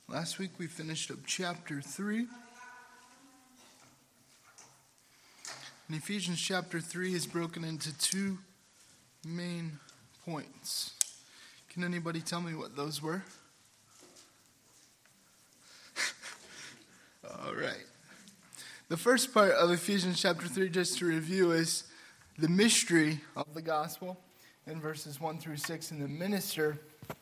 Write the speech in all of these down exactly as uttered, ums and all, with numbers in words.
Last week we finished up chapter three. And Ephesians chapter three is broken into two main points. Can anybody tell me what those were? All right. The first part of Ephesians chapter three, just to review, is the mystery of the gospel in verses one through six, and the minister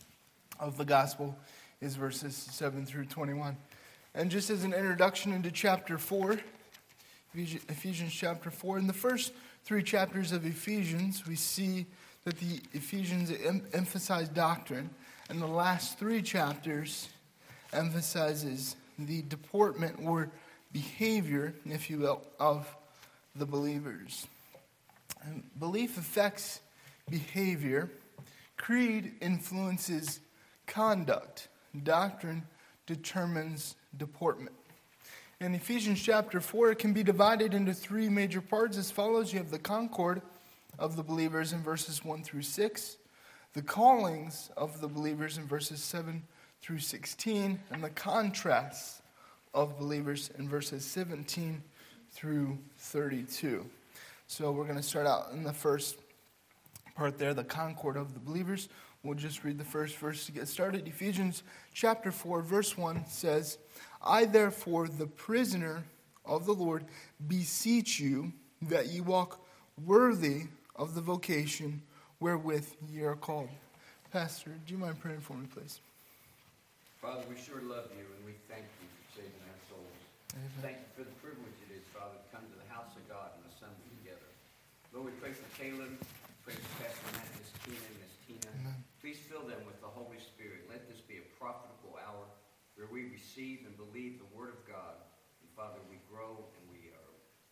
of the gospel is verses seven through twenty-one. And just as an introduction into chapter four, Ephesians chapter four, in the first three chapters of Ephesians, we see that the Ephesians em- emphasize doctrine, and the last three chapters emphasizes the deportment or behavior, if you will, of the believers. And belief affects behavior. Creed influences conduct. Doctrine determines deportment. In Ephesians chapter four, it can be divided into three major parts as follows. You have the concord of the believers in verses one through six, the callings of the believers in verses seven through sixteen, and the contrasts of believers in verses seventeen through thirty-two. So we're going to start out in the first part there, the concord of the believers. We'll just read the first verse to get started. Ephesians chapter four, verse one says, I therefore, the prisoner of the Lord, beseech you that ye walk worthy of the vocation wherewith ye are called. Pastor, do you mind praying for me, please? Father, we sure love you, and we thank you for saving our souls. Amen. Thank you for the privilege it is, Father, to come to the house of God and assemble together. Lord, we pray for Caleb, pray for Pastor Matt, Miss Tina, and Miss Tina. Amen. Please fill them with the Holy Spirit. Let this be a profitable hour where we receive and believe the Word of God. And Father, we grow and we are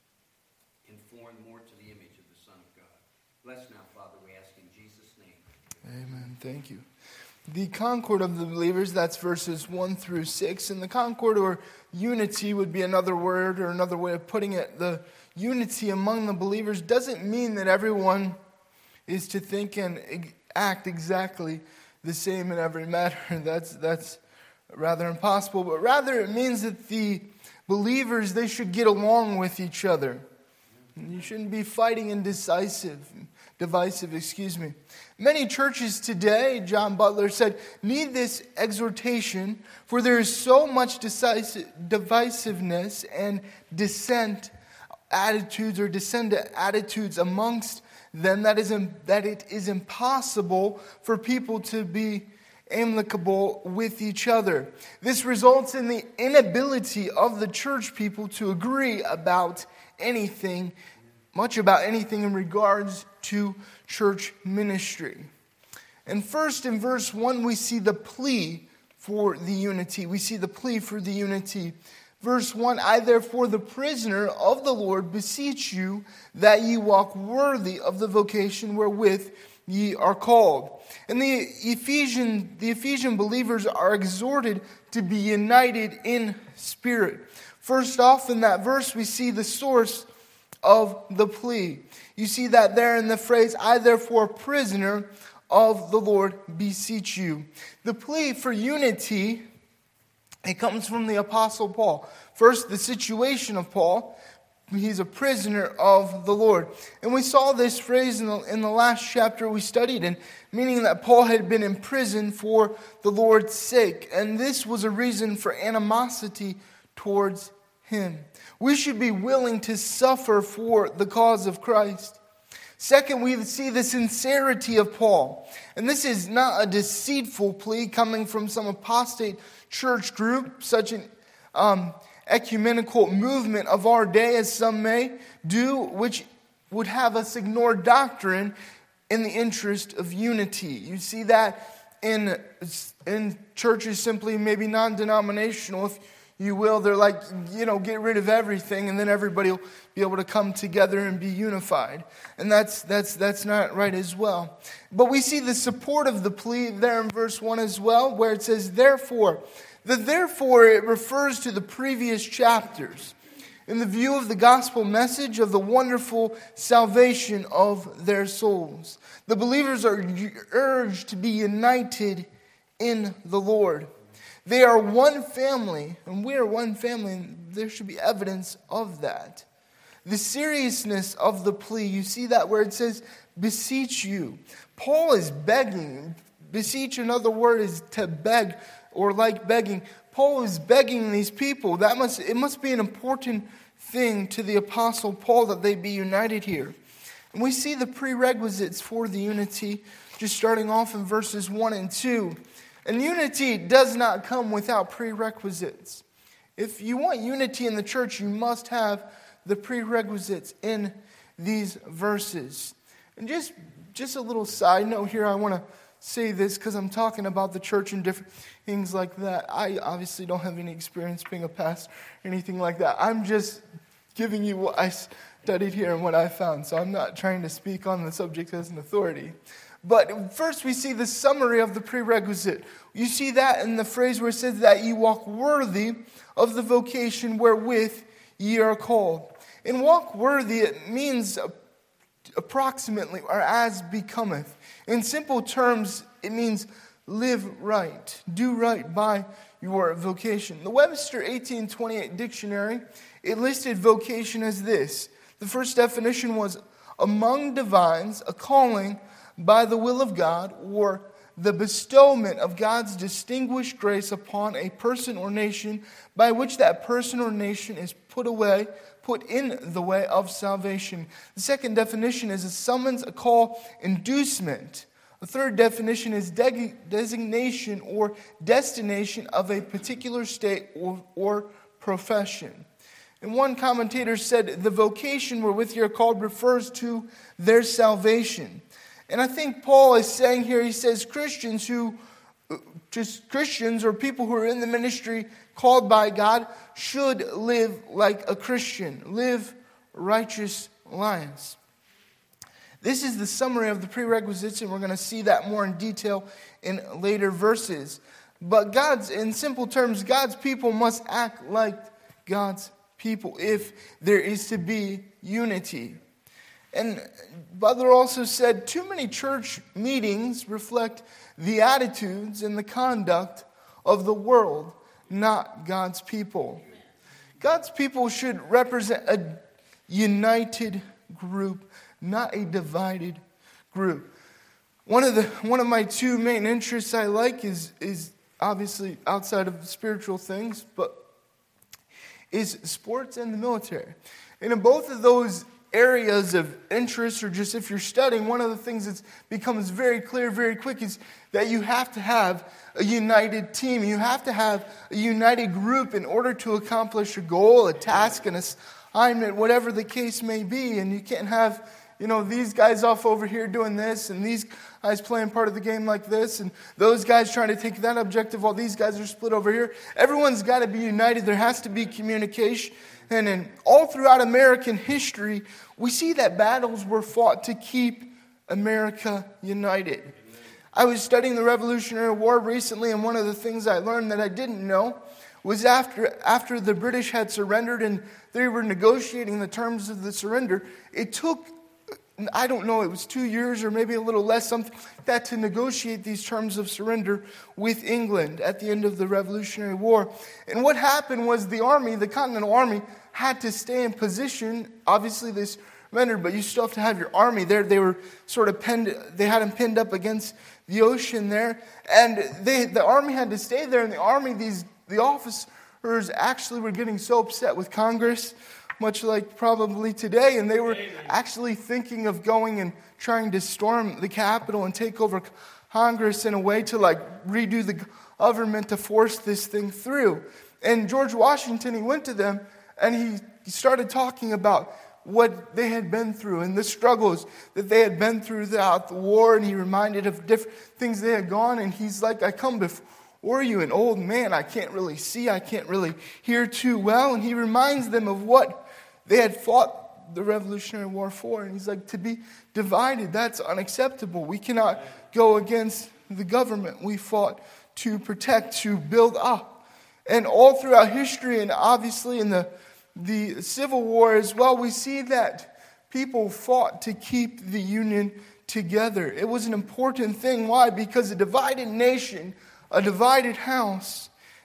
conformed more to the image of the Son of God. Bless now, Father, we ask in Jesus' name. Amen. Thank you. The concord of the believers, that's verses one through six. And the concord or unity would be another word or another way of putting it. The unity among the believers doesn't mean that everyone is to think and act exactly the same in every matter. That's that's rather impossible. But rather it means that the believers, they should get along with each other. You shouldn't be fighting and decisive, divisive, excuse me. Many churches today, John Butler said, need this exhortation, for there is so much decisive, divisiveness and dissent attitudes or dissent attitudes amongst them that is that it is impossible for people to be amicable with each other. This results in the inability of the church people to agree about anything, much about anything in regards to church ministry. And first in verse one, we see the plea for the unity. We see the plea for the unity. Verse one, I therefore, the prisoner of the Lord, beseech you that ye walk worthy of the vocation wherewith ye are called. And the Ephesian, the Ephesian believers are exhorted to be united in spirit. First off, in that verse, we see the source of the plea. You see that there in the phrase, I therefore, prisoner of the Lord, beseech you. The plea for unity, it comes from the Apostle Paul. First, the situation of Paul. He's a prisoner of the Lord. And we saw this phrase in the, in the last chapter we studied in, meaning that Paul had been in prison for the Lord's sake. And this was a reason for animosity towards him. We should be willing to suffer for the cause of Christ. Second, we see the sincerity of Paul. And this is not a deceitful plea coming from some apostate church group, such an um, ecumenical movement of our day as some may do, which would have us ignore doctrine in the interest of unity. You see that in, in churches simply maybe non-denominational, if you will. They're like, you know, get rid of everything and then everybody will be able to come together and be unified. And that's that's that's not right as well. But we see the support of the plea there in verse one as well, where it says, therefore. The therefore, it refers to the previous chapters in the view of the gospel message of the wonderful salvation of their souls. The believers are urged to be united in the Lord. They are one family, and we are one family, and there should be evidence of that. The seriousness of the plea, you see that where it says, beseech you. Paul is begging. Beseech, another word, is to beg, or like begging. Paul is begging these people. That must it must be an important thing to the Apostle Paul that they be united here. And we see the prerequisites for the unity, just starting off in verses one and two. And unity does not come without prerequisites. If you want unity in the church, you must have the prerequisites in these verses. And just, just a little side note here, I want to say this because I'm talking about the church and different things like that. I obviously don't have any experience being a pastor or anything like that. I'm just giving you what I studied here and what I found. So I'm not trying to speak on the subject as an authority. But first we see the summary of the prerequisite. You see that in the phrase where it says that ye walk worthy of the vocation wherewith ye are called. And walk worthy, it means approximately or as becometh. In simple terms, it means live right, do right by your vocation. The Webster eighteen twenty-eight dictionary, it listed vocation as this. The first definition was among divines, a calling by the will of God, or the bestowment of God's distinguished grace upon a person or nation by which that person or nation is put away, put in the way of salvation. The second definition is a summons, a call, inducement. The third definition is de- designation or destination of a particular state or, or profession. And one commentator said the vocation wherewith you're called refers to their salvation. And I think Paul is saying here, he says Christians who, just Christians or people who are in the ministry called by God should live like a Christian, live righteous lives. This is the summary of the prerequisites, and we're going to see that more in detail in later verses. But God's, in simple terms, God's people must act like God's people if there is to be unity. And Butler also said, too many church meetings reflect the attitudes and the conduct of the world, not God's people. God's people should represent a united group, not a divided group. One of the one of my two main interests I like is is obviously outside of spiritual things, but is sports and the military. And in both of those areas of interest, or just if you're studying, one of the things that becomes very clear very quick is that you have to have a united team. You have to have a united group in order to accomplish a goal, a task, an assignment, whatever the case may be. And you can't have, you know, these guys off over here doing this, and these guys playing part of the game like this, and those guys trying to take that objective while these guys are split over here. Everyone's got to be united. There has to be communication. And in all throughout American history, we see that battles were fought to keep America united. I was studying the Revolutionary War recently, and one of the things I learned that I didn't know was after, after the British had surrendered and they were negotiating the terms of the surrender, it took, I don't know, it was two years or maybe a little less, something like that, to negotiate these terms of surrender with England at the end of the Revolutionary War. And what happened was the army, the Continental Army, had to stay in position. Obviously, they surrendered, but you still have to have your army there. They were sort of pinned, they had them pinned up against the ocean there. And they, the army had to stay there. And the army, these the officers actually were getting so upset with Congress, much like probably today, and they were actually thinking of going and trying to storm the Capitol and take over Congress in a way to like redo the government to force this thing through. And George Washington, he went to them and he started talking about what they had been through and the struggles that they had been through throughout the war, and he reminded of different things they had gone, and he's like, I come before you, an old man, I can't really see, I can't really hear too well, and he reminds them of what they had fought the Revolutionary War for. And he's like, to be divided, that's unacceptable. We cannot go against the government we fought to protect, to build up. And all throughout history, and obviously in the, the Civil War as well, we see that people fought to keep the Union together. It was an important thing. Why? Because a divided nation, a divided house,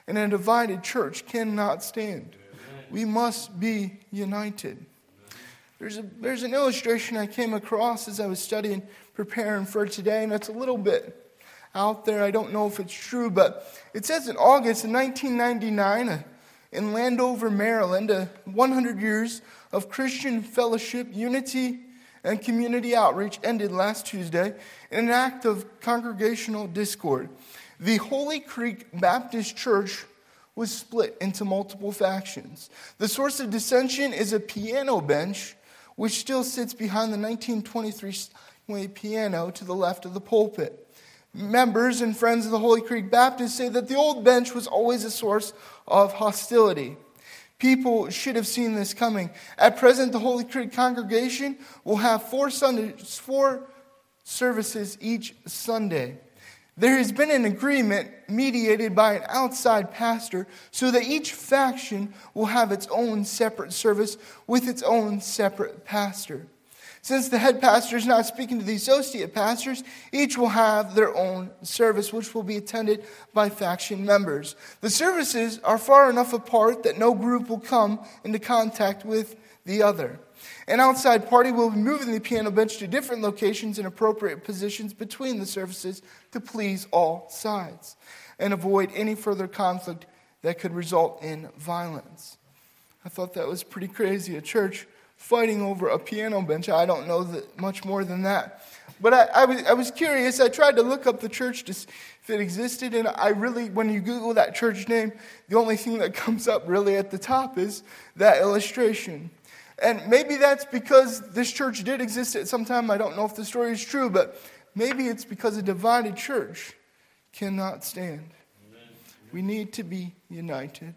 and a divided church cannot stand. We must be united. There's a there's an illustration I came across as I was studying, preparing for today, and it's a little bit out there. I don't know if it's true, but it says in August of nineteen ninety-nine, uh, in Landover, Maryland, uh, one hundred years of Christian fellowship, unity, and community outreach ended last Tuesday in an act of congregational discord. The Holy Creek Baptist Church was split into multiple factions. The source of dissension is a piano bench, which still sits behind the nineteen twenty-three Steinway piano to the left of the pulpit. Members and friends of the Holy Creek Baptist say that the old bench was always a source of hostility. People should have seen this coming. At present, the Holy Creek congregation will have four Sundays, four services each Sunday. There has been an agreement mediated by an outside pastor so that each faction will have its own separate service with its own separate pastor. Since the head pastor is not speaking to the associate pastors, each will have their own service, which will be attended by faction members. The services are far enough apart that no group will come into contact with the other. An outside party will be moving the piano bench to different locations in appropriate positions between the services to please all sides and avoid any further conflict that could result in violence. I thought that was pretty crazy. A church fighting over a piano bench. I don't know that much more than that. But I, I, was, I was curious. I tried to look up the church to see if it existed. And I really, when you Google that church name, the only thing that comes up really at the top is that illustration. And maybe that's because this church did exist at some time. I don't know if the story is true, but maybe it's because a divided church cannot stand. Amen. We need to be united.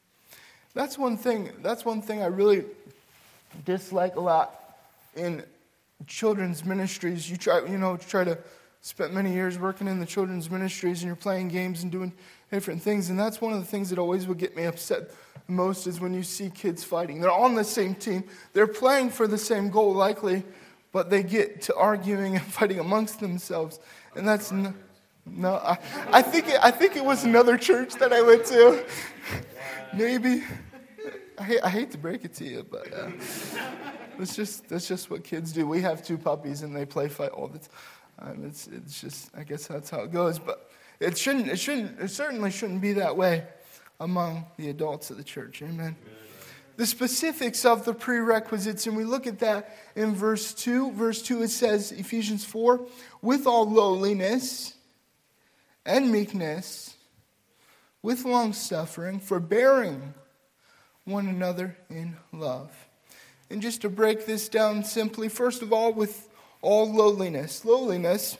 That's one thing. That's one thing I really dislike a lot in children's ministries. You try, you know, try to spend many years working in the children's ministries, and you're playing games and doing different things. And that's one of the things that always would get me upset most is when you see kids fighting. They're on the same team. They're playing for the same goal, likely, but they get to arguing and fighting amongst themselves. And that's no, no I, I think it, I think it was another church that I went to. Maybe. I hate, I hate to break it to you, but uh, it's just that's just what kids do. We have two puppies, and they play fight all the time. It's it's just I guess that's how it goes. But it shouldn't it shouldn't it certainly shouldn't be that way among the adults of the church. Amen. The specifics of the prerequisites, and we look at that in verse two. Verse two, it says, Ephesians four, with all lowliness and meekness, with long-suffering, forbearing one another in love. And just to break this down simply, first of all, with all lowliness. Lowliness,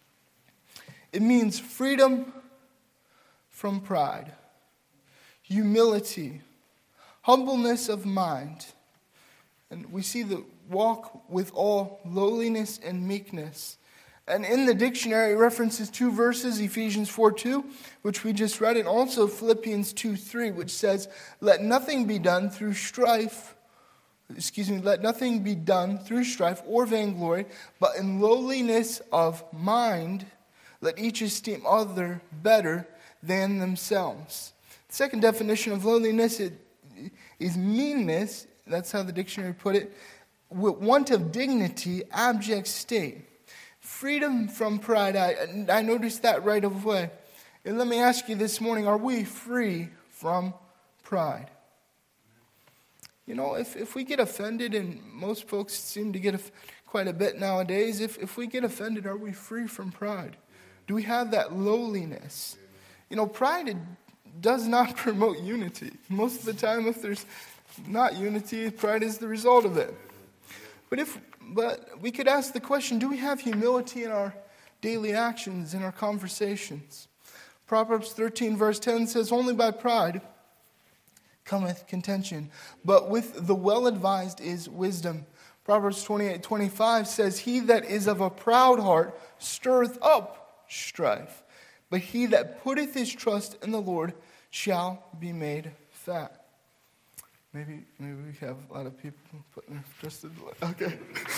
it means freedom from pride, humility, humbleness of mind. And we see the walk with all lowliness and meekness. And in the dictionary, it references two verses, Ephesians four two, which we just read, and also Philippians two three, which says, let nothing be done through strife, excuse me, let nothing be done through strife or vainglory, but in lowliness of mind, let each esteem other better than themselves. The second definition of lowliness is meanness, that's how the dictionary put it, with want of dignity, abject state. Freedom from pride, I, I noticed that right away. And let me ask you this morning, are we free from pride? You know, if, if we get offended, and most folks seem to get offended quite a bit nowadays, if, if we get offended, are we free from pride? Do we have that lowliness? You know, pride does not promote unity. Most of the time, if there's not unity, pride is the result of it. But if But we could ask the question, do we have humility in our daily actions, in our conversations? Proverbs thirteen verse ten says, only by pride cometh contention, but with the well-advised is wisdom. Proverbs twenty-eight twenty-five says, he that is of a proud heart stirreth up strife, but he that putteth his trust in the Lord shall be made fat. Maybe maybe we have a lot of people putting their trust in the Lord. Okay.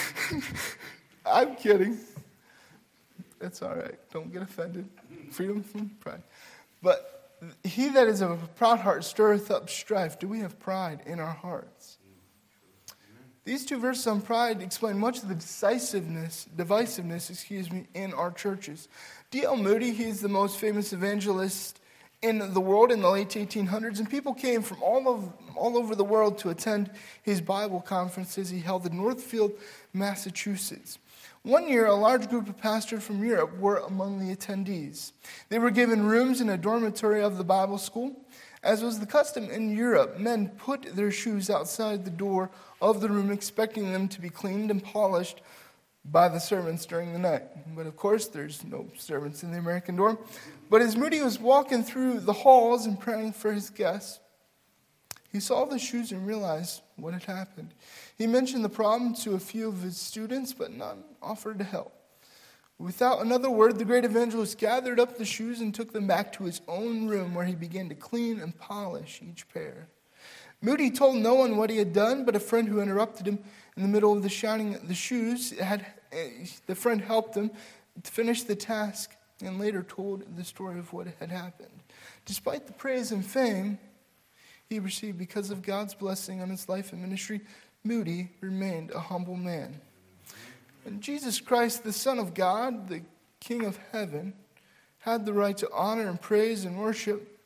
I'm kidding. It's all right. Don't get offended. Freedom from pride. But he that is of a proud heart stirreth up strife. Do we have pride in our hearts? These two verses on pride explain much of the decisiveness, divisiveness, excuse me, in our churches. D L Moody, he's the most famous evangelist in the world in the late eighteen hundreds, and people came from all of all over the world to attend his Bible conferences he held in Northfield, Massachusetts. One year, a large group of pastors from Europe were among the attendees. They were given rooms in a dormitory of the Bible school. As was the custom in Europe, men put their shoes outside the door of the room, expecting them to be cleaned and polished by the servants during the night. But of course, there's no servants in the American dorm. But as Moody was walking through the halls and praying for his guests, he saw the shoes and realized what had happened. He mentioned the problem to a few of his students, but none offered to help. Without another word, the great evangelist gathered up the shoes and took them back to his own room, where he began to clean and polish each pair. Moody told no one what he had done, but a friend who interrupted him in the middle of the shining the shoes, had the friend helped him to finish the task and later told the story of what had happened. Despite the praise and fame he received because of God's blessing on his life and ministry, Moody remained a humble man. And Jesus Christ, the Son of God, the King of heaven, had the right to honor and praise and worship,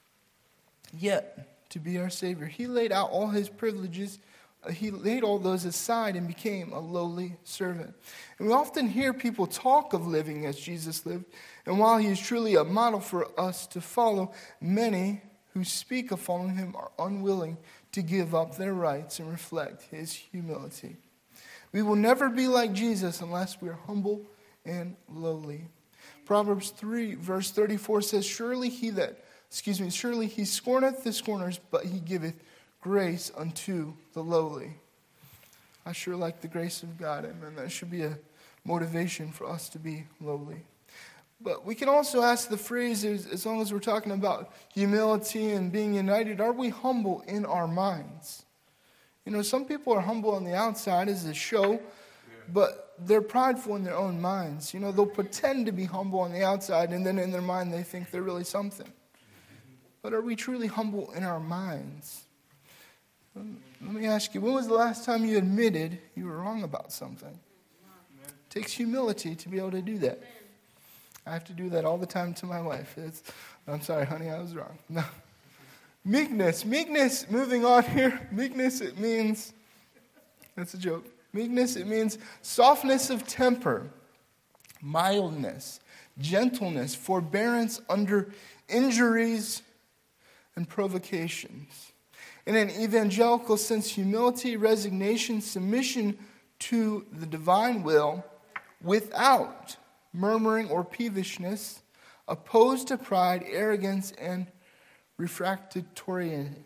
yet to be our Savior. He laid out all his privileges. He laid all those aside and became a lowly servant. And we often hear people talk of living as Jesus lived. And while he is truly a model for us to follow, many who speak of following him are unwilling to give up their rights and reflect his humility. We will never be like Jesus unless we are humble and lowly. Proverbs three, verse thirty-four says, Surely he that, excuse me, surely he scorneth the scorners, but he giveth grace unto the lowly. I sure like the grace of God, amen. That should be a motivation for us to be lowly. But we can also ask the phrase, as long as we're talking about humility and being united, are we humble in our minds? You know, some people are humble on the outside as a show, but they're prideful in their own minds. You know, they'll pretend to be humble on the outside, and then in their mind they think they're really something. But are we truly humble in our minds? Let me ask you, when was the last time you admitted you were wrong about something? It takes humility to be able to do that. I have to do that all the time to my wife. It's, I'm sorry, honey, I was wrong. No. Meekness. Meekness, moving on here. Meekness, it means, that's a joke. Meekness, it means softness of temper, mildness, gentleness, forbearance under injuries and provocations. In an evangelical sense, humility, resignation, submission to the divine will without murmuring or peevishness, opposed to pride, arrogance, and refractoriness.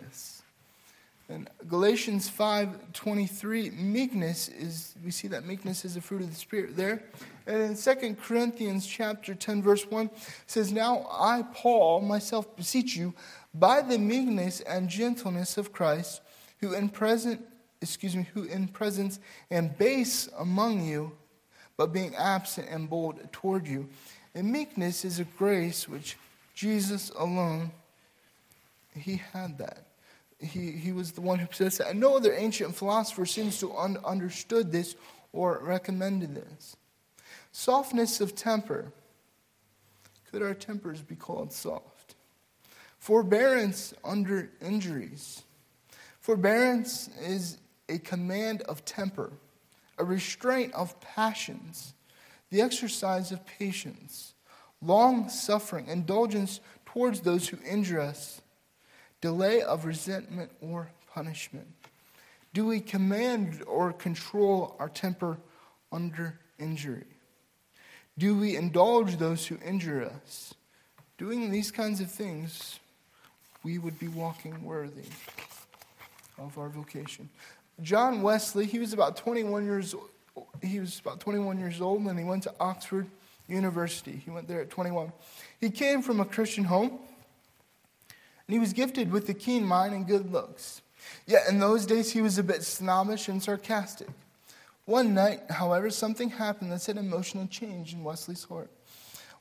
In Galatians five twenty-three, meekness is, we see that meekness is a fruit of the Spirit there. And in Second Corinthians chapter ten, verse one, it says, Now I, Paul, myself beseech you, by the meekness and gentleness of Christ, who in present, excuse me, who in presence am base among you, but being absent and bold toward you. And meekness is a grace which Jesus alone, he had that. He he was the one who possessed that. And no other ancient philosopher seems to have un- understood this or recommended this. Softness of temper. Could our tempers be called soft? Forbearance under injuries. Forbearance is a command of temper, a restraint of passions, the exercise of patience, long-suffering, indulgence towards those who injure us, delay of resentment or punishment. Do we command or control our temper under injury? Do we indulge those who injure us? Doing these kinds of things, we would be walking worthy of our vocation. John Wesley, he was about twenty-one years old. He was about twenty-one years old and he went to Oxford University. He went there at twenty-one. He came from a Christian home and he was gifted with a keen mind and good looks. Yet in those days he was a bit snobbish and sarcastic. One night, however, something happened that set an emotional change in Wesley's heart.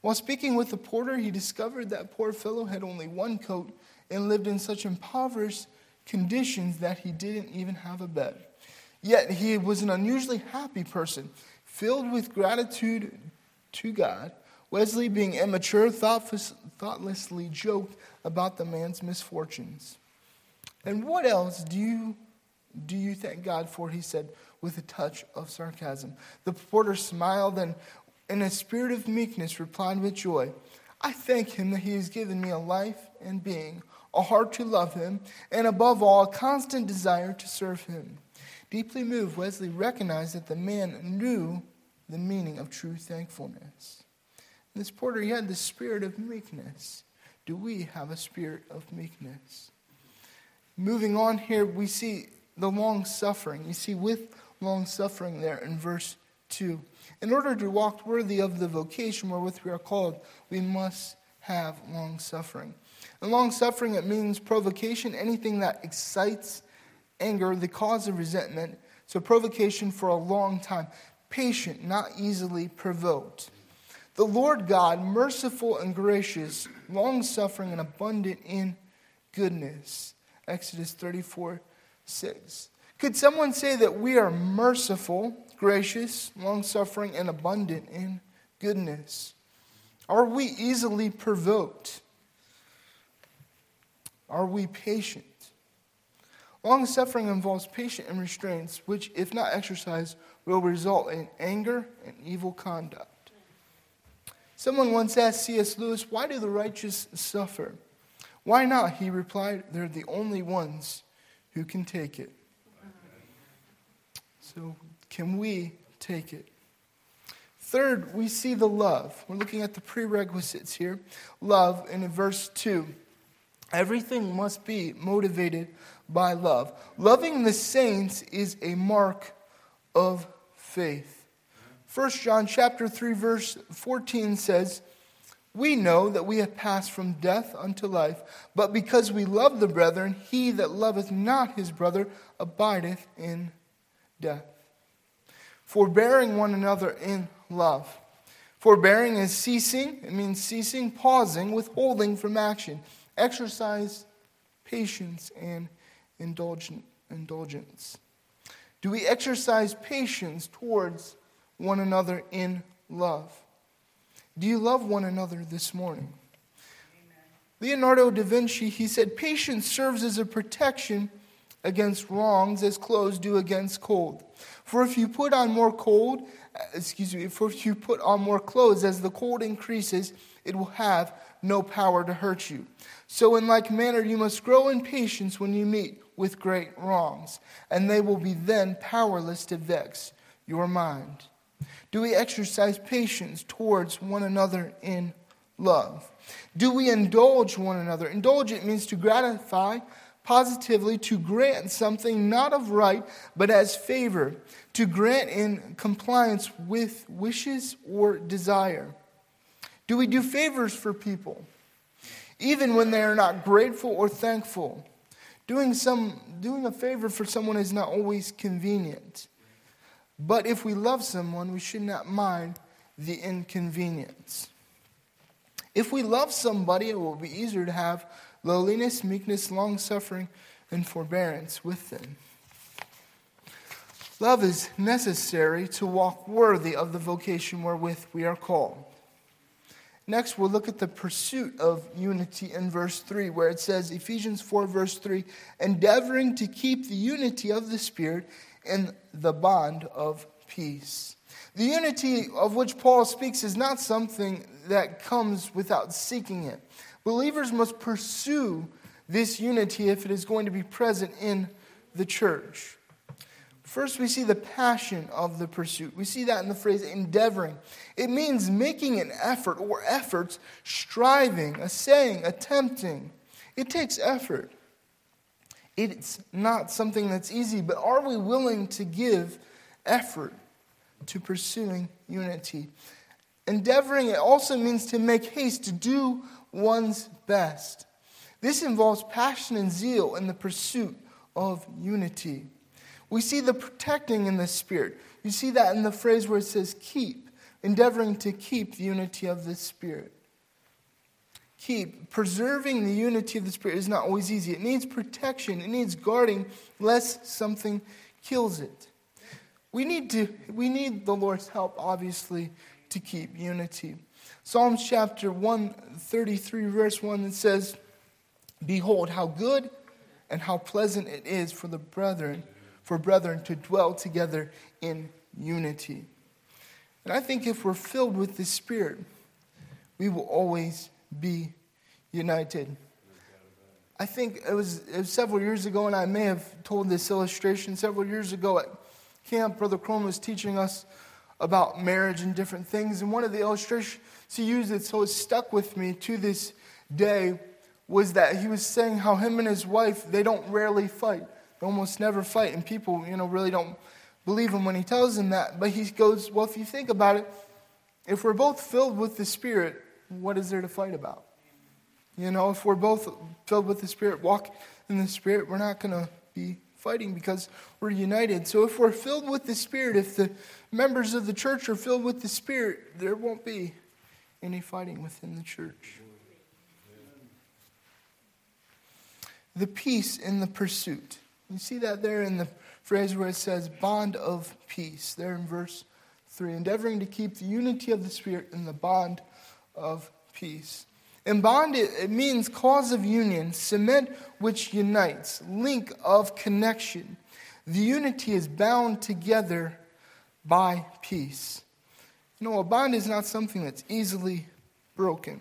While speaking with the porter, he discovered that poor fellow had only one coat and lived in such impoverished conditions that he didn't even have a bed. Yet he was an unusually happy person, filled with gratitude to God. Wesley, being immature, thoughtlessly joked about the man's misfortunes. "And what else do you do you thank God for?" he said with a touch of sarcasm. The porter smiled and, in a spirit of meekness, replied with joy, "I thank him that he has given me a life and being, a heart to love him, and above all, a constant desire to serve him." Deeply moved, Wesley recognized that the man knew the meaning of true thankfulness. This porter, he had the spirit of meekness. Do we have a spirit of meekness? Moving on here, we see the long suffering. You see with long suffering there in verse two. In order to walk worthy of the vocation wherewith we are called, we must have long suffering. And long suffering, it means provocation, anything that excites anger, the cause of resentment. So provocation for a long time. Patient, not easily provoked. The Lord God, merciful and gracious, long-suffering and abundant in goodness. Exodus thirty-four six. Could someone say that we are merciful, gracious, long-suffering, and abundant in goodness? Are we easily provoked? Are we patient? Long-suffering involves patience and restraints, which, if not exercised, will result in anger and evil conduct. Someone once asked C S Lewis, "Why do the righteous suffer?" "Why not?" he replied, "They're the only ones who can take it." So, can we take it? Third, we see the love. We're looking at the prerequisites here. Love in verse two. Everything must be motivated by love. Loving the saints is a mark of faith. First John chapter three verse fourteen says, "We know that we have passed from death unto life, but because we love the brethren, he that loveth not his brother abideth in death." Forbearing one another in love. Forbearing is ceasing. It means ceasing, pausing, withholding from action. Exercise patience and indulgence. Do we exercise patience towards one another in love? Do you love one another this morning? Amen. Leonardo da Vinci, he said, "Patience serves as a protection against wrongs as clothes do against cold. For if you put on more cold, excuse me, for if you put on more clothes as the cold increases, it will have no power to hurt you. So in like manner you must grow in patience when you meet with great wrongs, and they will be then powerless to vex your mind." Do we exercise patience towards one another in love? Do we indulge one another? Indulge, it means to gratify positively, to grant something not of right, but as favor, to grant in compliance with wishes or desire. Do we do favors for people, even when they are not grateful or thankful? Doing some, doing a favor for someone is not always convenient. But if we love someone, we should not mind the inconvenience. If we love somebody, it will be easier to have lowliness, meekness, long-suffering, and forbearance with them. Love is necessary to walk worthy of the vocation wherewith we are called. Next, we'll look at the pursuit of unity in verse three, where it says, Ephesians four, verse three, "Endeavoring to keep the unity of the Spirit in the bond of peace." The unity of which Paul speaks is not something that comes without seeking it. Believers must pursue this unity if it is going to be present in the church. First, we see the passion of the pursuit. We see that in the phrase endeavoring. It means making an effort or efforts, striving, assaying, attempting. It takes effort. It's not something that's easy, but are we willing to give effort to pursuing unity? Endeavoring, it also means to make haste, to do one's best. This involves passion and zeal in the pursuit of unity. We see the protecting in the Spirit. You see that in the phrase where it says keep. endeavoring to keep the unity of the Spirit. Keep. Preserving the unity of the Spirit is not always easy. It needs protection. It needs guarding lest something kills it. We need to. We need the Lord's help, obviously, to keep unity. Psalms chapter one thirty-three, verse one, it says, "Behold, how good and how pleasant it is for the brethren, for brethren to dwell together in unity." And I think if we're filled with the Spirit, we will always be united. I think it was, it was several years ago, and I may have told this illustration several years ago at camp. Brother Crone was teaching us about marriage and different things, and one of the illustrations he used that so it stuck with me to this day was that he was saying how him and his wife, they don't rarely fight. They almost never fight, and people, you know, really don't believe him when he tells them that. But he goes, well, if you think about it, if we're both filled with the Spirit, what is there to fight about? You know, if we're both filled with the Spirit, walk in the Spirit, we're not going to be fighting because we're united. So if we're filled with the Spirit, if the members of the church are filled with the Spirit, there won't be any fighting within the church. The peace in the pursuit. You see that there in the phrase where it says bond of peace, there in verse three. Endeavoring to keep the unity of the Spirit in the bond of peace. And bond, it, it means cause of union, cement which unites, link of connection. The unity is bound together by peace. You know, a bond is not something that's easily broken.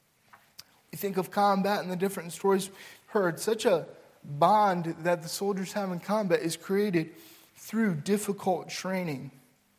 You think of combat and the different stories we've heard. Such a bond that the soldiers have in combat is created through difficult training.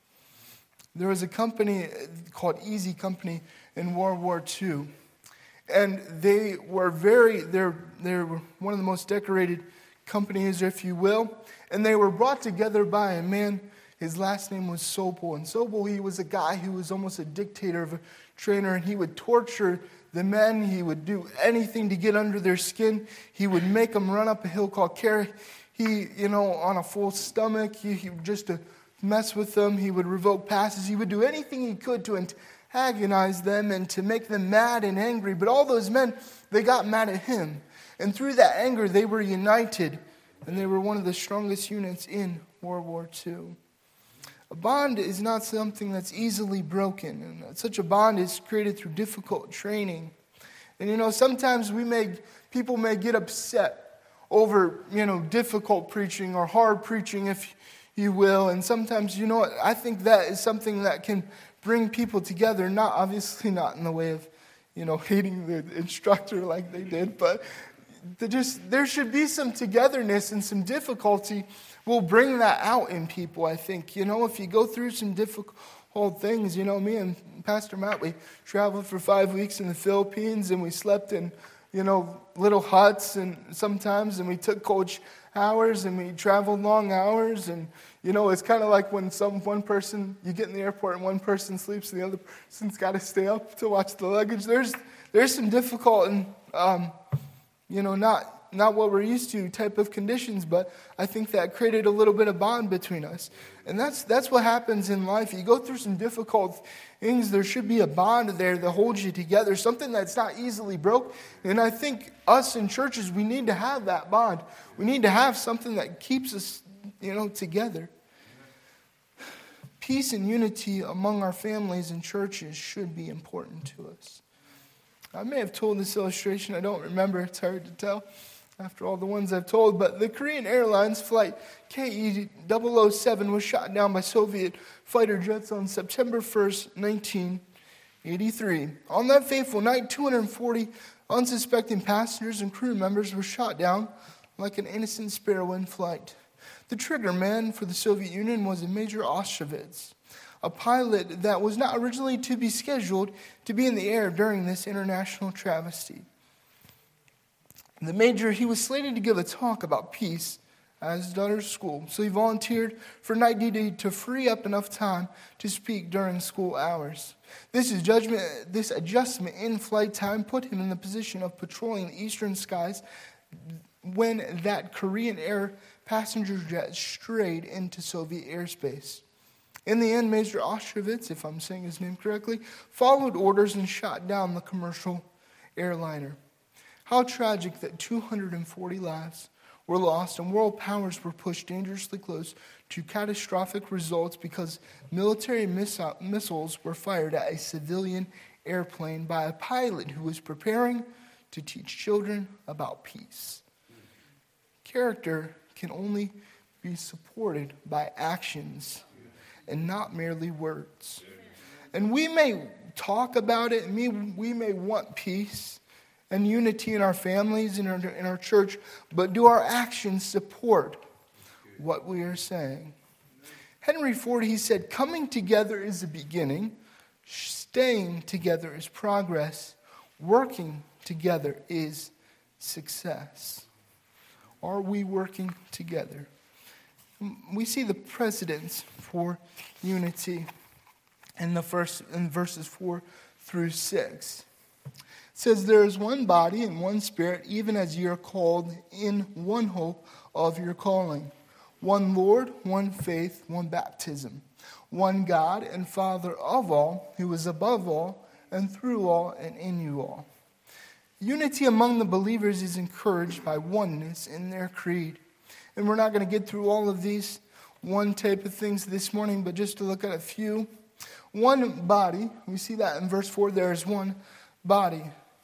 There was a company called Easy Company in World War Two. And they were very, they're, they're one of the most decorated companies, if you will. And they were brought together by a man, his last name was Sobel. And Sobel, he was a guy who was almost a dictator of a trainer, and he would torture the men. He would do anything to get under their skin. He would make them run up a hill called Kerry. He, you know, on a full stomach, he, he just to mess with them. He would revoke passes. He would do anything he could to antagonize them and to make them mad and angry. But all those men, they got mad at him. And through that anger, they were united. And they were one of the strongest units in World War Two. A bond is not something that's easily broken. And such a bond is created through difficult training. And you know, sometimes we may, people may get upset over, you know, difficult preaching or hard preaching, if you will. And sometimes, you know what, I think that is something that can bring people together. Not, obviously not in the way of, you know, hating the instructor like they did, but just there should be some togetherness, and some difficulty will bring that out in people, I think. You know, if you go through some difficult things, you know, me and Pastor Matt, we traveled for five weeks in the Philippines, and we slept in, you know, little huts and sometimes, and we took cold showers, and we traveled long hours. And, you know, it's kind of like when some one person, you get in the airport and one person sleeps and the other person's got to stay up to watch the luggage. There's there's some difficult and, um, you know, not not what we're used to type of conditions, but I think that created a little bit of bond between us. And that's that's what happens in life. You go through some difficult things, there should be a bond there that holds you together, something that's not easily broke. And I think us in churches, we need to have that bond. We need to have something that keeps us, you know, together. Peace and unity among our families and churches should be important to us. I may have told this illustration, I don't remember, it's hard to tell after all the ones I've told, but the Korean Airlines flight K E double oh seven was shot down by Soviet fighter jets on September first, nineteen eighty-three. On that fateful night, two hundred forty unsuspecting passengers and crew members were shot down like an innocent sparrow in flight. The trigger man for the Soviet Union was a Major Ostrovitz, a pilot that was not originally to be scheduled to be in the air during this international travesty. The major, he was slated to give a talk about peace at his daughter's school, so he volunteered for night duty to free up enough time to speak during school hours. This is judgment, this adjustment in flight time put him in the position of patrolling the eastern skies when that Korean Air passenger jet strayed into Soviet airspace. In the end, Major Auschwitz, if I'm saying his name correctly, followed orders and shot down the commercial airliner. How tragic that two hundred forty lives were lost and world powers were pushed dangerously close to catastrophic results because military missi- missiles were fired at a civilian airplane by a pilot who was preparing to teach children about peace. Character can only be supported by actions and not merely words. And we may talk about it, and we, we may want peace and unity in our families, in our, in our church, but do our actions support what we are saying? Henry Ford, he said, coming together is the beginning, staying together is progress, working together is success. Are we working together? We see the precedents for unity in the first in verses four through six. It says, there is one body and one spirit, even as ye are called in one hope of your calling. One Lord, one faith, one baptism. One God and Father of all, who is above all, and through all, and in you all. Unity among the believers is encouraged by oneness in their creed. And we're not going to get through all of these one type of things this morning, but just to look at a few. One body, we see that in verse four, there is one body.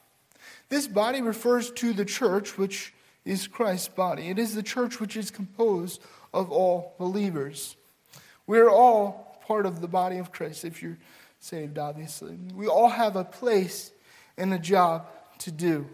This body refers to the church, which is Christ's body. It is the church which is composed of all believers. We're all part of the body of Christ, if you're saved, obviously. We all have a place and a job to do.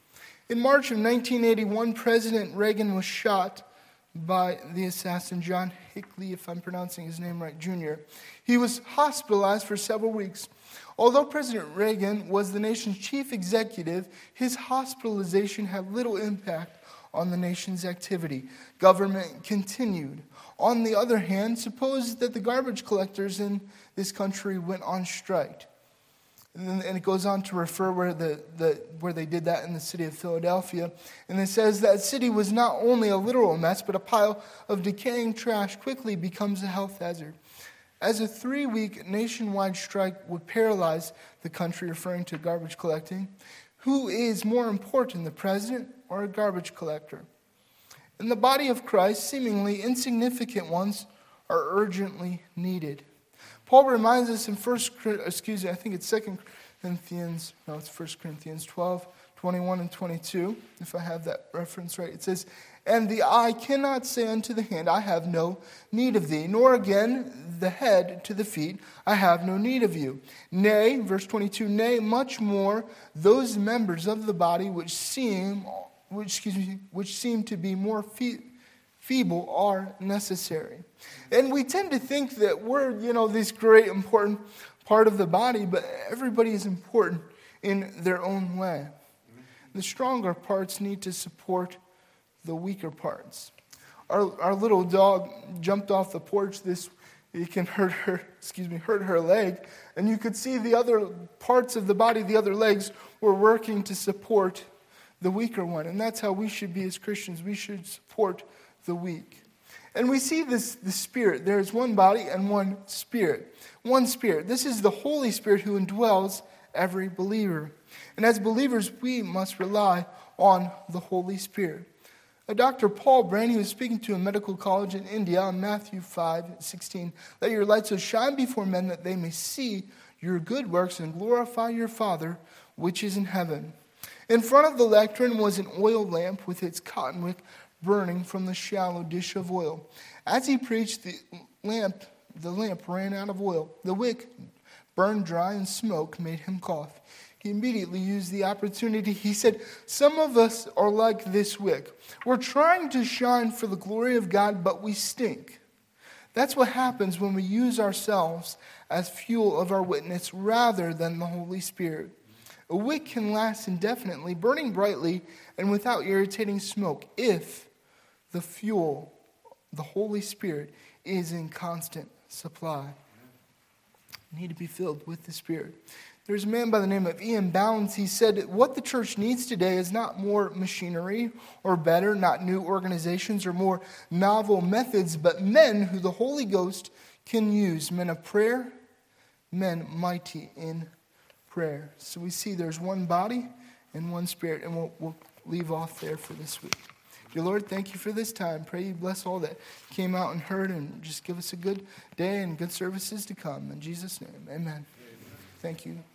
In March of nineteen eighty-one, President Reagan was shot by the assassin John Hinckley, if I'm pronouncing his name right, Junior He was hospitalized for several weeks. Although President Reagan was the nation's chief executive, his hospitalization had little impact on the nation's activity. Government continued. On the other hand, suppose that the garbage collectors in this country went on strike. And, then, and it goes on to refer where the, the where they did that in the city of Philadelphia. And it says that city was not only a literal mess, but a pile of decaying trash quickly becomes a health hazard. As a three-week nationwide strike would paralyze the country, referring to garbage collecting, who is more important, the president or a garbage collector? In the body of Christ, seemingly insignificant ones are urgently needed. Paul reminds us in First, excuse me, I think it's Second Corinthians, no, it's First Corinthians twelve, twenty-one and twenty-two, if I have that reference right. It says, and the eye cannot say unto the hand, I have no need of thee, nor again the head to the feet, I have no need of you. Nay, verse twenty-two, nay, much more those members of the body which seem, which, excuse me, which seem to be more fe- feeble are necessary. And we tend to think that we're, you know, this great important part of the body, but everybody is important in their own way. The stronger parts need to support the weaker parts. Our our little dog jumped off the porch this week and hurt her, excuse me, hurt her leg, and you could see the other parts of the body, the other legs, were working to support the weaker one. And that's how we should be as Christians. We should support the weak. And we see this the Spirit. There is one body and one Spirit. One Spirit. This is the Holy Spirit who indwells every believer. And as believers, we must rely on the Holy Spirit. A Doctor Paul Brand, he was speaking to a medical college in India on Matthew five sixteen. Let your light so shine before men that they may see your good works and glorify your Father which is in heaven. In front of the lectern was an oil lamp with its cotton wick burning from the shallow dish of oil. As he preached, the lamp, the lamp ran out of oil. The wick burned dry and smoke made him cough. He immediately used the opportunity. He said, some of us are like this wick. We're trying to shine for the glory of God, but we stink. That's what happens when we use ourselves as fuel of our witness rather than the Holy Spirit. A wick can last indefinitely, burning brightly and without irritating smoke, if the fuel, the Holy Spirit, is in constant supply. You need to be filled with the Spirit. There's a man by the name of Ian Bounds. He said, what the church needs today is not more machinery or better, not new organizations or more novel methods, but men who the Holy Ghost can use men of prayer, men mighty in prayer. So we see there's one body and one spirit, and we'll, we'll leave off there for this week. Dear Lord, thank you for this time. Pray you bless all that came out and heard, and just give us a good day and good services to come. In Jesus' name, amen. Amen. Thank you.